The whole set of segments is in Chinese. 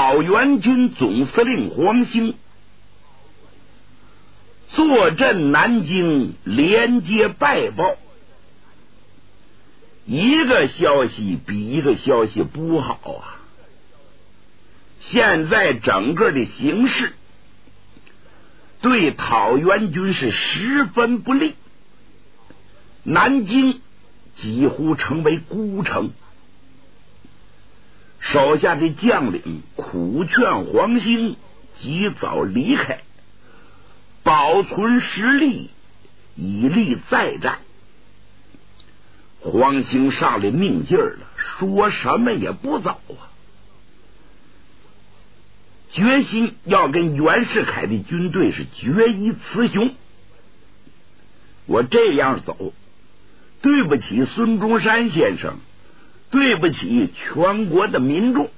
讨袁军总司令黄兴坐镇南京，连接败报，一个消息比一个消息不好啊！现在整个的形势对讨袁军是十分不利，南京几乎成为孤城。手下的将领苦劝黄兴及早离开，保存实力，以利再战。黄兴上来命劲儿了，说什么也不走啊，决心要跟袁世凯的军队是决一雌雄。我这样走，对不起孙中山先生，对不起全国的民众。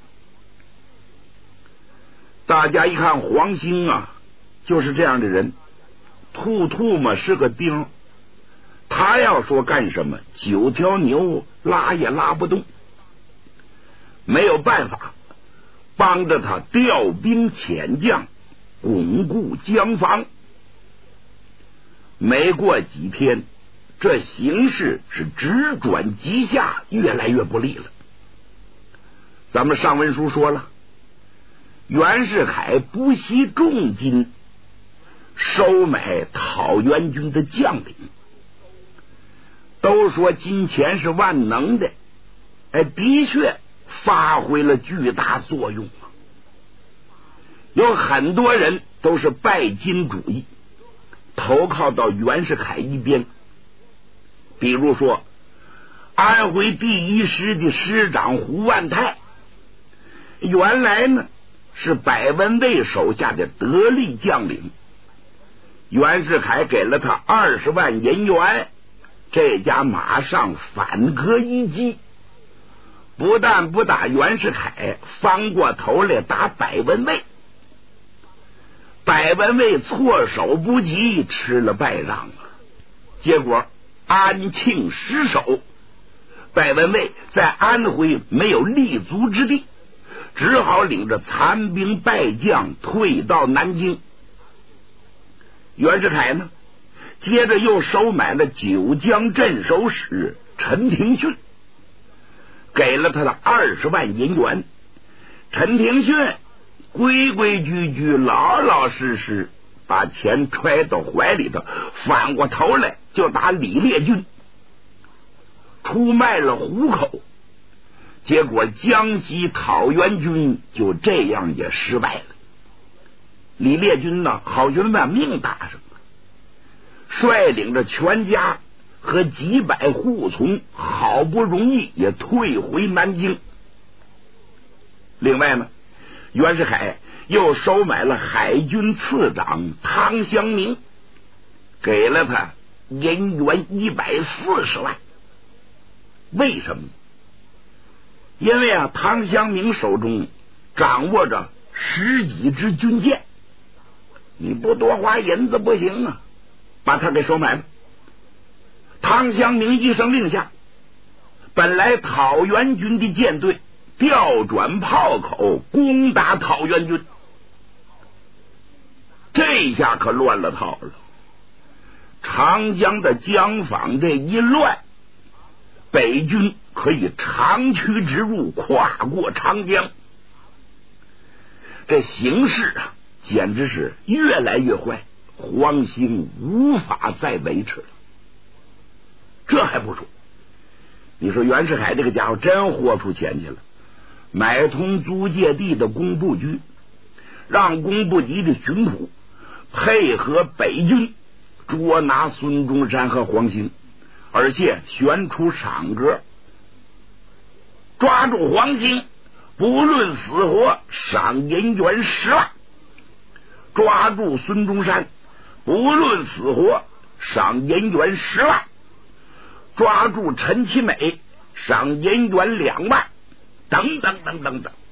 大家一看黄兴啊，就是这样的人，兔嘛是个钉，他要说干什么，9条牛拉也拉不动，没有办法，帮着他调兵遣将，巩固江防。没过几天，这形势是直转急下，越来越不利了。咱们上文书说了，袁世凯不惜重金收买讨袁军的将领。都说金钱是万能的，的确发挥了巨大作用啊！有很多人都是拜金主义，投靠到袁世凯一边。比如说安徽第1师的师长胡万泰，原来呢是百文蔚手下的得力将领，袁世凯给了他20万银元，这家马上反戈一击，不但不打袁世凯，翻过头来打百文蔚。百文蔚措手不及，吃了败仗啊！结果安庆失守，百文蔚在安徽没有立足之地，只好领着残兵败将退到南京。袁世凯呢，接着又收买了九江镇守使陈廷训，给了他的20万银元。陈廷训规规矩矩、老老实实把钱揣到怀里头，反过头来就打李烈军，出卖了虎口。结果江西讨袁军就这样也失败了。李烈军呢，好像把命打上了，率领着全家和几百护从，好不容易也退回南京。另外呢，袁世凯又收买了海军次长汤湘明，给了他银元140万。为什么？因为啊，汤湘明手中掌握着10几支军舰，你不多花银子不行啊，把他给收买了。汤湘明一声令下，本来讨袁军的舰队调转炮口攻打讨袁军，这下可乱了套了。长江的江防这一乱，北军可以长驱直入，跨过长江。这形势啊，简直是越来越坏，黄兴无法再维持了。这还不说，你说袁世凯这个家伙真豁出钱去了，买通租界地的工部局，让工部级的巡捕配合北军捉拿孙中山和黄兴，而且悬出赏格，抓住黄兴不论死活赏银元10万，抓住孙中山不论死活赏银元10万，抓住陈其美赏银元2万，等等等等等。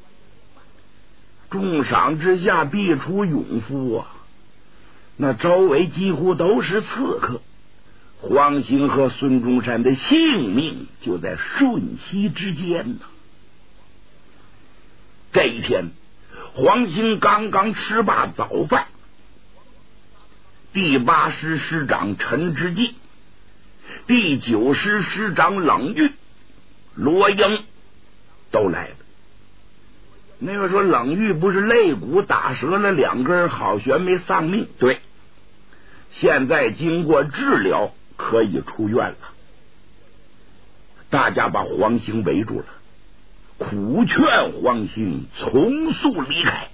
重赏之下必出勇夫啊！那周围几乎都是刺客，黄兴和孙中山的性命就在瞬息之间呢。这一天， 黄兴刚刚吃罢早饭，第8师师长陈之济、第9师师长冷玉、罗英都来了。那个说冷玉不是肋骨打折了2根，好悬没丧命？对，现在经过治疗可以出院了。大家把黄兴围住了，苦劝黄兴从速离开。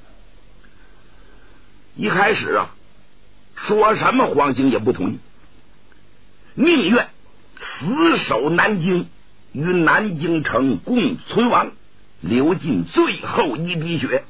一开始啊，说什么黄兴也不同意，宁愿死守南京，与南京城共存亡，流尽最后一滴血。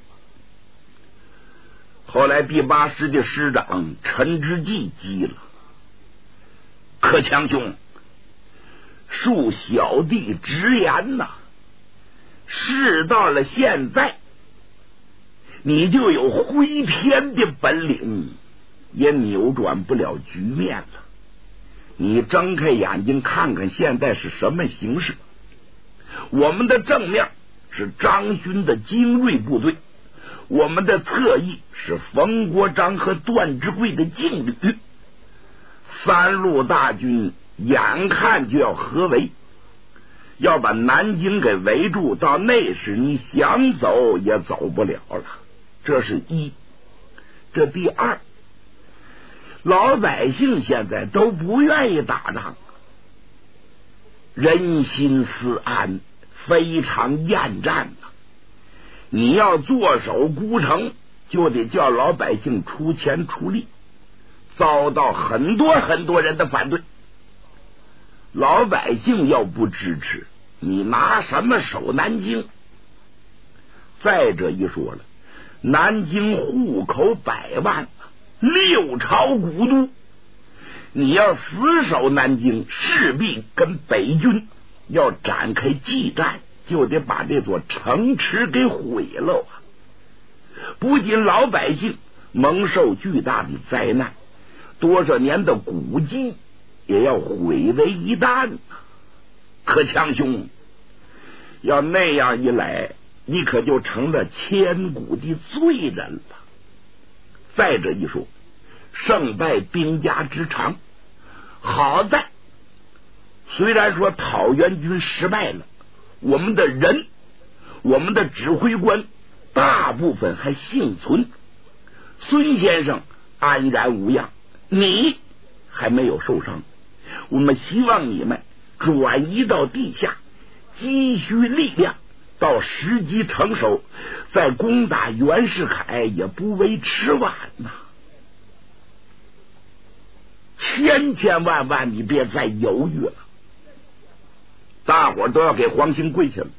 后来第8师的师长陈之济急了：可强兄，恕小弟直言呐，事到了现在，你就有挥天的本领，也扭转不了局面了。你睁开眼睛看看现在是什么形势。我们的正面是张勋的精锐部队，我们的侧翼是冯国璋和段之贵的劲旅，3路大军眼看就要合围，要把南京给围住，到那时你想走也走不了了。这是一。这第二，老百姓现在都不愿意打仗，人心思安，非常厌战呐。你要坐守孤城，就得叫老百姓出钱出力，遭到很多人的反对。老百姓要不支持，你拿什么守南京？再者一说了，南京户口100万，6朝古都，你要死守南京，势必跟北军要展开激战，就得把这座城池给毁了啊！不仅老百姓蒙受巨大的灾难，多少年的古迹也要毁为一旦。可强兄，要那样一来，你可就成了千古的罪人了。再者一说，胜败兵家之常，好在虽然说讨袁军失败了，我们的人，我们的指挥官大部分还幸存，孙先生安然无恙，你还没有受伤。我们希望你们转移到地下，积蓄力量，到时机成熟再攻打袁世凯也不为迟晚呐。千万你别再犹豫了。大伙都要给黄兴跪下了。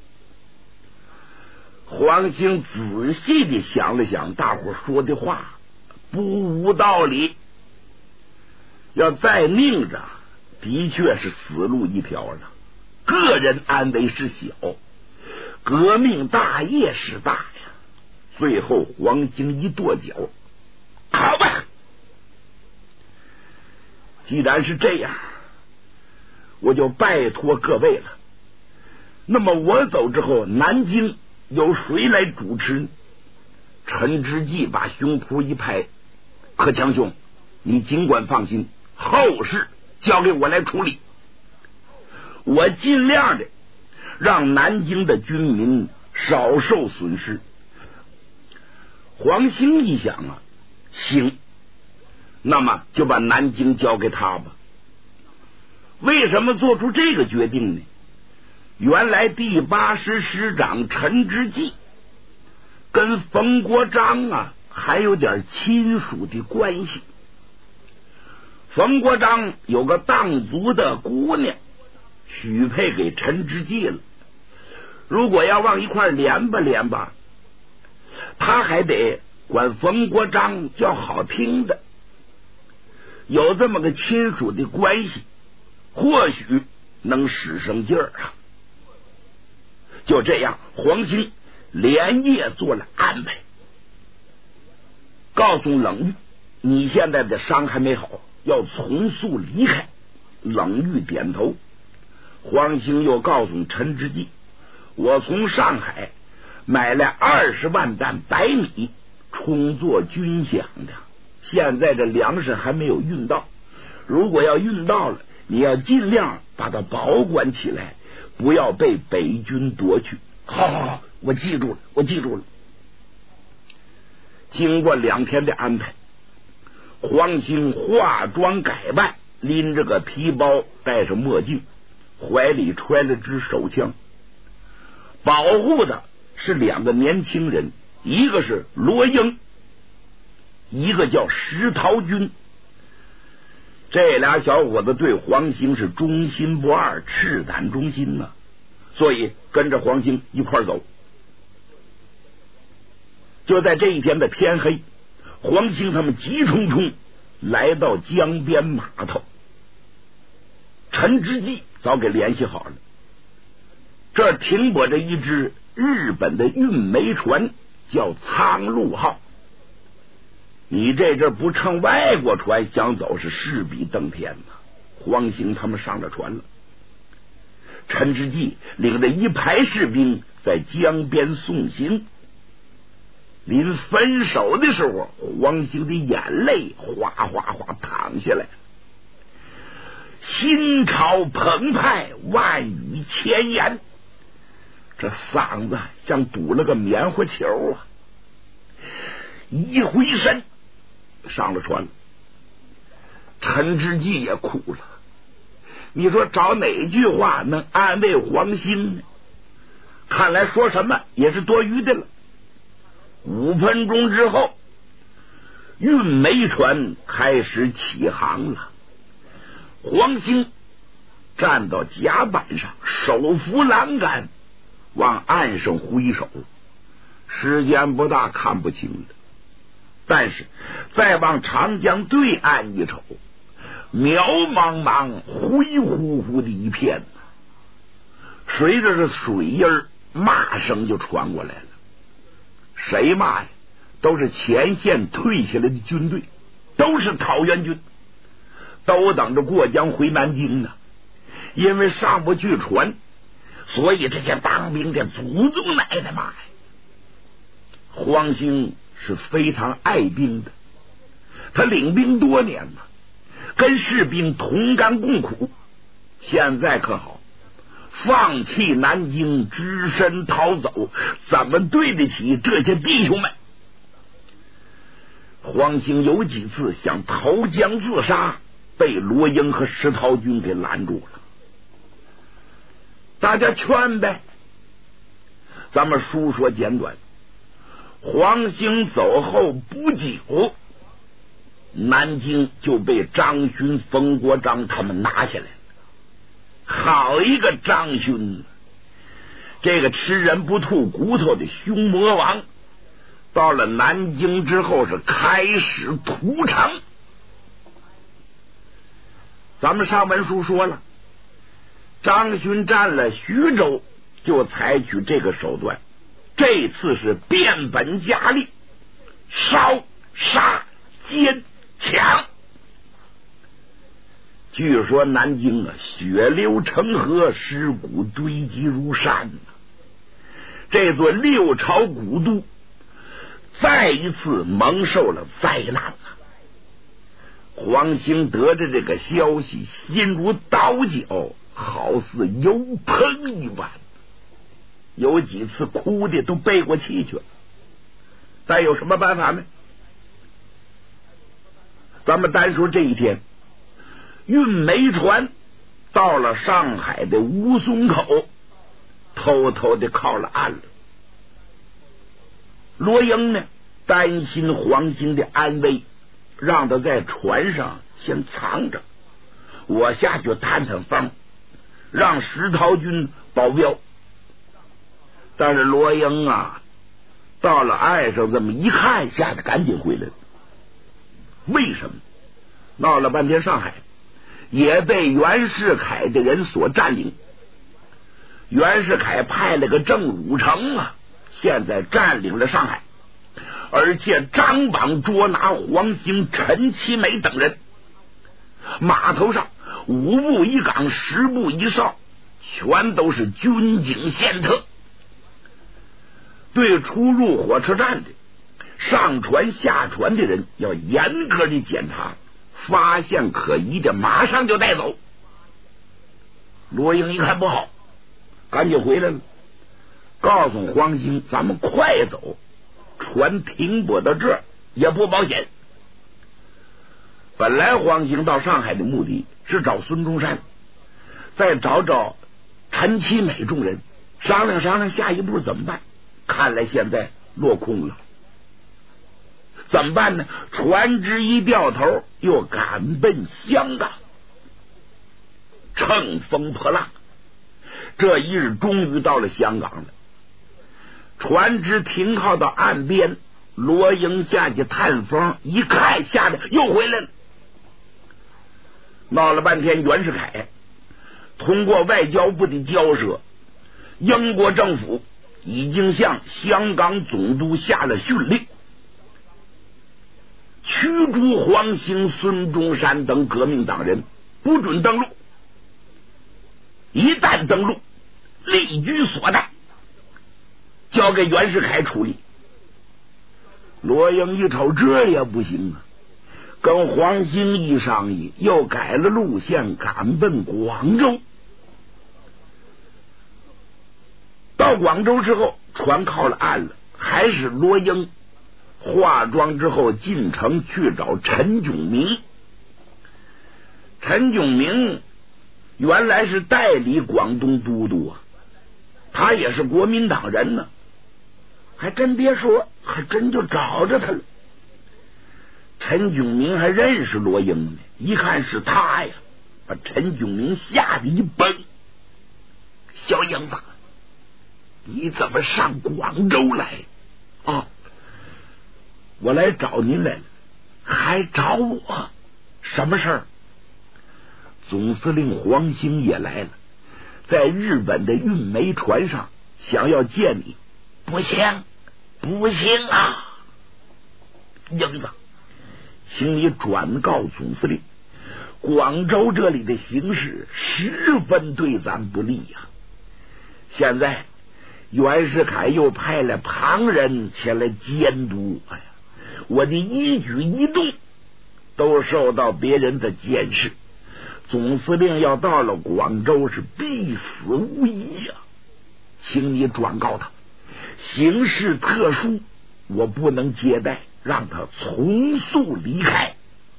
黄兴仔细的想了想，大伙说的话不无道理，要再拧着的确是死路一条了。个人安危是小，革命大业是大呀。最后黄兴一跺脚，好吧，既然是这样，我就拜托各位了。那么我走之后，南京由谁来主持？陈之济把胸脯一拍，可强兄，你尽管放心，后事交给我来处理。我尽量的让南京的军民少受损失。黄兴一想啊，行，那么就把南京交给他吧。为什么做出这个决定呢？原来第8师师长陈之济跟冯国璋啊还有点亲属的关系。冯国璋有个藏族的姑娘许配给陈之济了，如果要往一块连吧，他还得管冯国璋叫好听的。有这么个亲属的关系，或许能使上劲儿啊。就这样，黄兴连夜做了安排，告诉冷玉，你现在的伤还没好，要从速离开。冷玉点头。黄兴又告诉陈之济，我从上海买来20万担白米，充作军饷的。现在这粮食还没有运到，如果要运到了，你要尽量把它保管起来，不要被北军夺去。好，我记住了。经过2天的安排，黄兴化妆改扮，拎着个皮包，戴上墨镜，怀里揣了支手枪，保护的是2个年轻人，一个是罗英，一个叫石涛军。这俩小伙子对黄兴是忠心不二，赤胆忠心呢，所以跟着黄兴一块走。就在这一天的天黑，黄兴他们急冲冲来到江边码头，陈之济早给联系好了，这停泊着一只日本的运煤船，叫苍鹭号。你这不乘外国船想走是势比登天呐！黄兴他们上了船了，陈之济领着一排士兵在江边送行。临分手的时候，黄兴的眼泪哗哗哗淌下来，心潮澎湃，万语千言，这嗓子像堵了个棉花球啊！一回身上了船，陈之济也哭了。你说找哪句话能安慰黄兴呢？看来说什么也是多余的了。5分钟之后，运煤船开始起航了。黄兴站到甲板上，手扶栏杆，往岸上挥手。时间不大，看不清了。但是再往长江对岸一瞅，渺茫茫灰乎乎的一片，随着这水音骂声就传过来了。谁骂呀？都是前线退下来的军队，都是讨袁军，都等着过江回南京呢。因为上不去船，所以这些当兵的祖宗奶奶骂呀。黄兴是非常爱兵的，他领兵多年了，跟士兵同甘共苦。现在可好，放弃南京，只身逃走，怎么对得起这些弟兄们？黄兴有几次想投江自杀，被罗英和石涛军给拦住了。大家劝呗，咱们书说简短。黄兴走后不久，南京就被张勋、冯国璋他们拿下来了。好一个张勋，这个吃人不吐骨头的凶魔王，到了南京之后是开始屠城。咱们上文书说了，张勋占了徐州，就采取这个手段，这次是变本加厉，烧杀奸抢。据说南京血流成河，尸骨堆积如山，这座六朝古都再一次蒙受了灾难。黄兴得知这个消息，心如刀绞，好似油烹一般，有几次哭的都背过气去了。但有什么办法呢？咱们单说这一天，运煤船到了上海的吴淞口，偷偷的靠了岸了。罗英呢，担心黄兴的安危，让他在船上先藏着，我下去探探风，让石涛军保镖。但是罗英到了岸上这么一看，吓得赶紧回来了。为什么？闹了半天上海也被袁世凯的人所占领，袁世凯派了个郑汝成现在占领了上海，而且张榜捉拿黄兴、陈其美等人。码头上5步一岗，10步一哨，全都是军警宪特。 对出入火车站的上船下船的人要严格的检查，发现可疑的马上就带走。罗英一看不好，赶紧回来了，告诉黄兴咱们快走，船停泊到这儿也不保险。本来黄兴到上海的目的是找孙中山，再找陈其美众人商量商量下一步怎么办。看来现在落空了，怎么办呢？船只一掉头，又赶奔香港。乘风破浪，这一日终于到了香港了。船只停靠到岸边，罗英下去探风，一看吓得又回来了。闹了半天，袁世凯通过外交部的交涉，英国政府已经向香港总督下了训令，驱逐黄兴、孙中山等革命党人，不准登陆。一旦登陆，立居所带，交给袁世凯处理。罗英一瞅，这也不行啊，跟黄兴一商议，又改了路线，赶奔广州。到广州之后，船靠了岸了，还是罗英化妆之后进城去找陈炯明。陈炯明原来是代理广东都督啊，他也是国民党人呢。还真别说，还真就找着他了。陈炯明还认识罗英呢，一看是他呀，把陈炯明吓得一蹦。小英子，你怎么上广州来啊？我来找您来了。还找我？什么事儿？总司令黄兴也来了，在日本的运煤船上想要见你。不行，不行啊！英子，请你转告总司令，广州这里的形势十分对咱不利呀。现在袁世凯又派了旁人前来监督，哎呀，我的一举一动都受到别人的监视。总司令要到了广州是必死无疑呀，请你转告他，形势特殊，我不能接待，让他从速离开。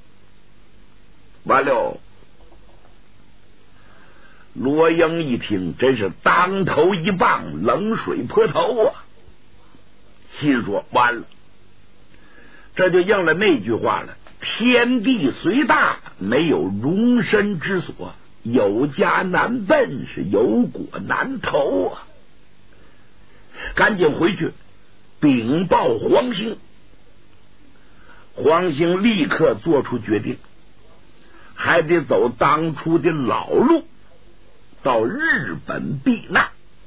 完了，罗英一听，真是当头一棒，冷水泼头啊！心说完了，这就应了那句话了：天地虽大，没有容身之所，有家难奔，是有果难投啊！赶紧回去禀报黄兴。黄兴立刻做出决定，还得走当初的老路，到日本避难。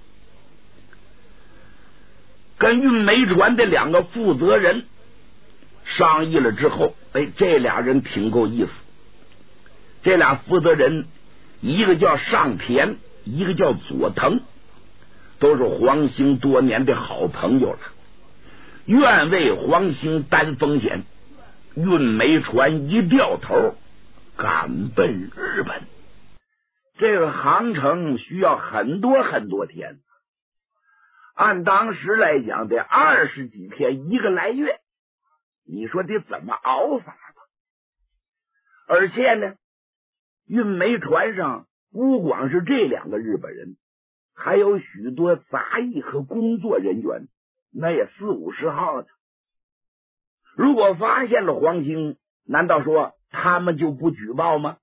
跟运煤船的两个负责人商议了之后，这俩人挺够意思。这俩负责人，一个叫上田，一个叫佐藤，都是黄兴多年的好朋友了，愿为黄兴担风险。运煤船一掉头，赶奔日本。这个航程需要很多很多天，按当时来讲得20几天，1个来月，你说得怎么熬法吧？而且呢，运煤船上不光是这两个日本人，还有许多杂役和工作人员，那也40-50号呢。如果发现了黄兴，难道说他们就不举报吗？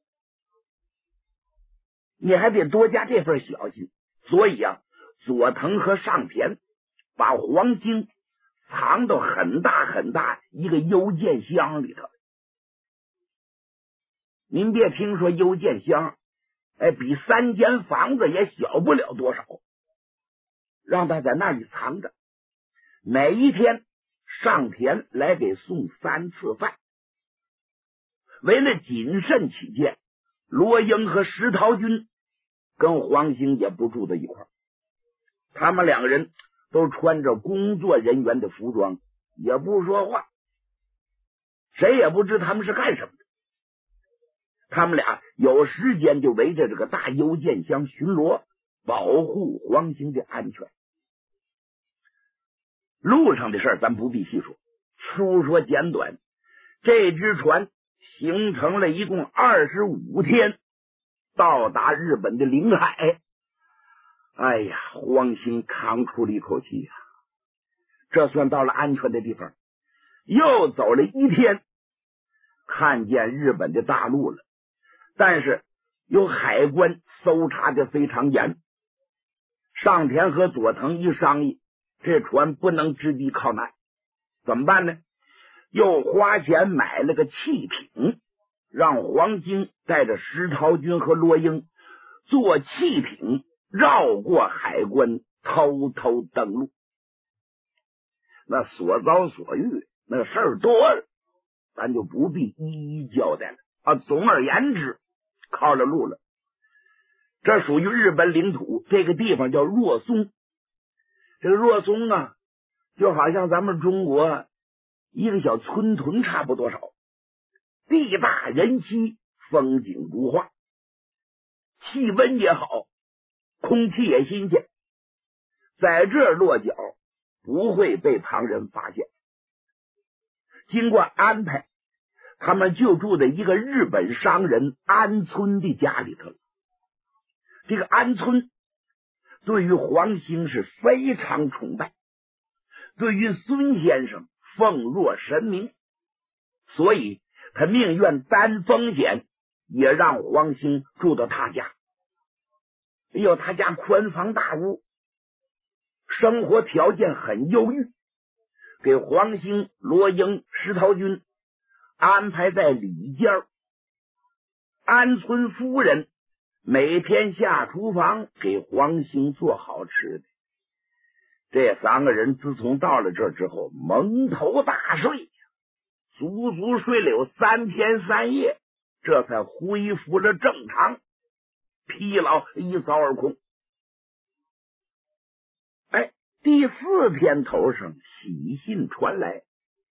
你还得多加这份小心。所以啊，佐藤和上田把黄兴藏到很大很大一个邮件箱里头。您别听说邮件箱，比3间房子也小不了多少，让他在那里藏着。每一天上田来给送3次饭。为了谨慎起见，罗英和石涛军跟黄兴也不住在一块儿，他们两个人都穿着工作人员的服装，也不说话，谁也不知他们是干什么的。他们俩有时间就围着这个大邮件箱巡逻，保护黄兴的安全。路上的事咱不必细说，粗说简短，这只船行程了一共25天，到达日本的领海。哎呀，黄兴长出了一口气呀，这算到了安全的地方。又走了1天，看见日本的大陆了，但是有海关搜查的非常严。上田和佐藤一商议，这船不能直抵靠南，怎么办呢？又花钱买了个气艇，让黄兴带着石涛军和罗英坐气艇绕过海关，偷偷登陆。那所遭所遇，那事儿多了，咱就不必一一交代了啊。总而言之，靠了路了。这属于日本领土，这个地方叫若松。这个若松啊，就好像咱们中国一个小村屯差不多少，地大人稀，风景如画，气温也好，空气也新鲜，在这儿落脚不会被旁人发现。经过安排，他们就住在一个日本商人安村的家里头了。这个安村对于黄兴是非常崇拜，对于孙先生奉若神明，所以他宁愿担风险，也让黄兴住到他家。哎呦，他家宽房大屋，生活条件很优裕，给黄兴、罗英、石涛军安排在里间。安村夫人每天下厨房给黄兴做好吃的。这3个人自从到了这之后，蒙头大睡，足足睡了有3天3夜，这才恢复了正常，疲劳一扫而空。哎，第4天头上喜信传来，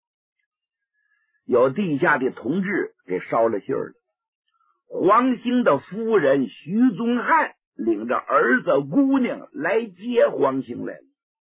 有地下的同志给捎了信了。黄兴的夫人徐宗汉领着儿子姑娘来接黄兴来了。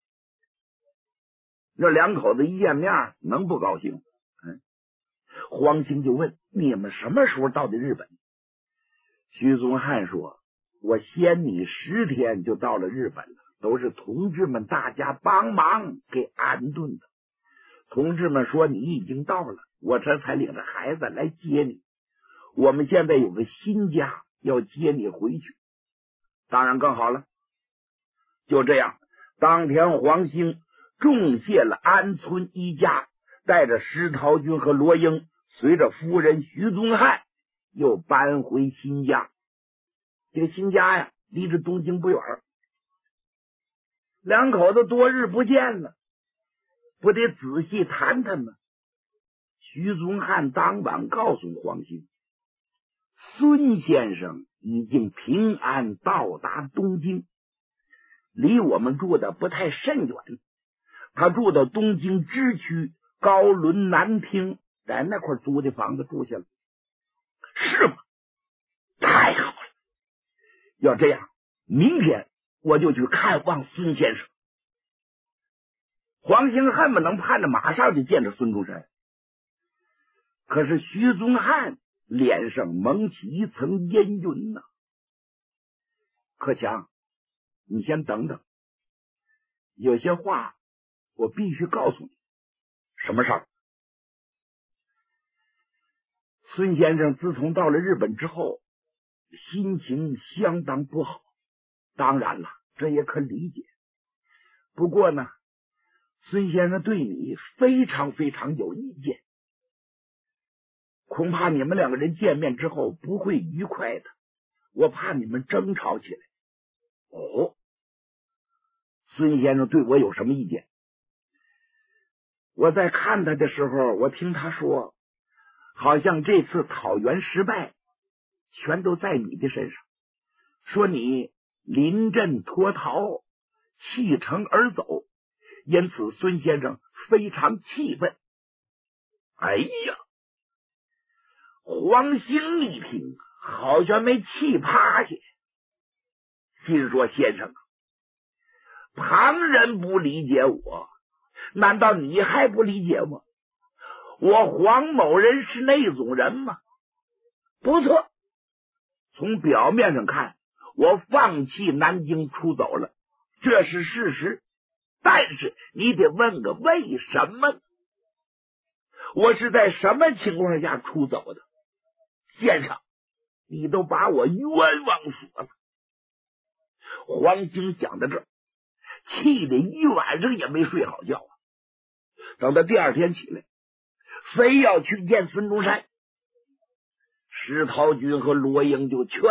这2口子一见面能不高兴？黄兴就问：你们什么时候到的日本？徐宗汉说：我先你10天就到了日本了，都是同志们大家帮忙给安顿的。同志们说你已经到了，我这才领着孩子来接你。我们现在有个新家要接你回去，当然更好了。就这样，当天黄兴重谢了安村一家，带着石涛军和罗英，随着夫人徐宗汉又搬回新家。这个新家呀，离着东京不远。2口子多日不见了，不得仔细谈谈吗？徐宗汉当晚告诉黄兴，孙先生已经平安到达东京，离我们住的不太甚远。他住到东京支区高伦南町，在那块租的房子住下了。是吗？太好了！要这样，明天我就去看望孙先生。黄兴恨不能盼着马上就见着孙中山，可是徐宗汉脸上蒙起一层阴云呐。克强，你先等等，有些话我必须告诉你。什么事儿？孙先生自从到了日本之后，心情相当不好。当然了，这也可理解。不过呢，孙先生对你非常非常有意见，恐怕你们2个人见面之后不会愉快的，我怕你们争吵起来。哦，孙先生对我有什么意见？我在看他的时候，我听他说，好像这次讨袁失败全都在你的身上，说你临阵脱逃，弃城而走， 因此孙先生非常气愤。哎呀，黄兴一听，好像没气趴下，心说：先生，旁人不理解我，难道你还不理解我？我黄某人是那种人吗？不错，从表面上看，我放弃南京出走了，这是事实。但是你得问个为什么？我是在什么情况下出走的？先生，你都把我冤枉死了。黄兴想到这儿，气得一晚上也没睡好觉啊。等到第二天起来，非要去见孙中山。石涛军和罗英就劝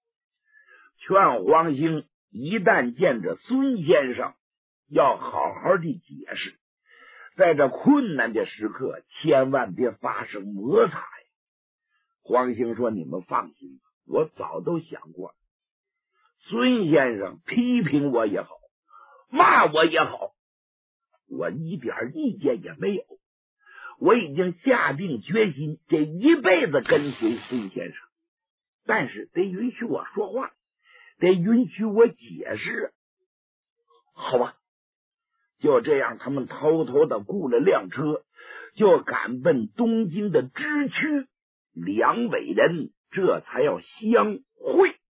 黄兴，一旦见着孙先生，要好好的解释，在这困难的时刻千万别发生摩擦呀。黄兴说：你们放心，我早都想过了，孙先生批评我也好，骂我也好，我一点意见也没有。我已经下定决心这一辈子跟随孙先生，但是得允许我说话，得允许我解释。好吧，就这样，他们偷偷的雇了辆车，就赶奔东京的支区。两委人这才要相会。